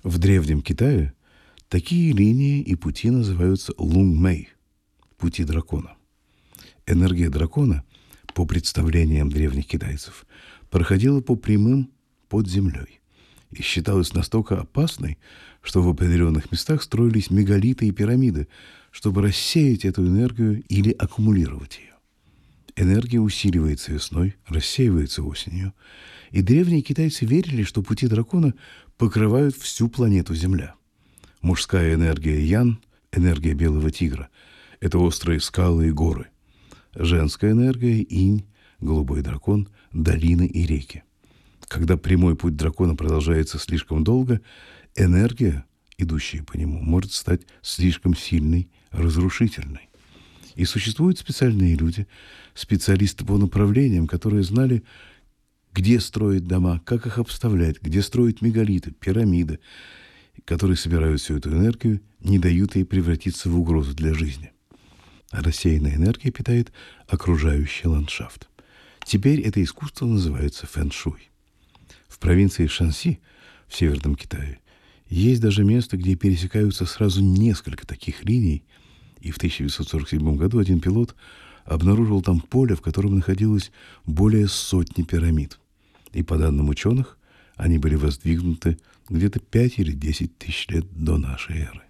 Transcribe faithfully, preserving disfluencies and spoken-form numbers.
В Древнем Китае такие линии и пути называются лунг-мэй – пути дракона. Энергия дракона, по представлениям древних китайцев, проходила по прямым под землей и считалась настолько опасной, что в определенных местах строились мегалиты и пирамиды, чтобы рассеять эту энергию или аккумулировать ее. Энергия усиливается весной, рассеивается осенью, и древние китайцы верили, что пути дракона покрывают всю планету Земля. Мужская энергия Ян, энергия белого тигра – это острые скалы и горы. Женская энергия Инь, голубой дракон, долины и реки. Когда прямой путь дракона продолжается слишком долго, энергия, идущая по нему, может стать слишком сильной, разрушительной. И существуют специальные люди, специалисты по направлениям, которые знали, где строить дома, как их обставлять, где строить мегалиты, пирамиды, которые собирают всю эту энергию, не дают ей превратиться в угрозу для жизни. А рассеянная энергия питает окружающий ландшафт. Теперь это искусство называется фэн-шуй. В провинции Шанси, в Северном Китае, есть даже место, где пересекаются сразу несколько таких линий, и в тысяча девятьсот сорок седьмом году один пилот обнаружил там поле, в котором находилось более сотни пирамид. И по данным ученых, они были воздвигнуты где-то пять или десять тысяч лет до нашей эры.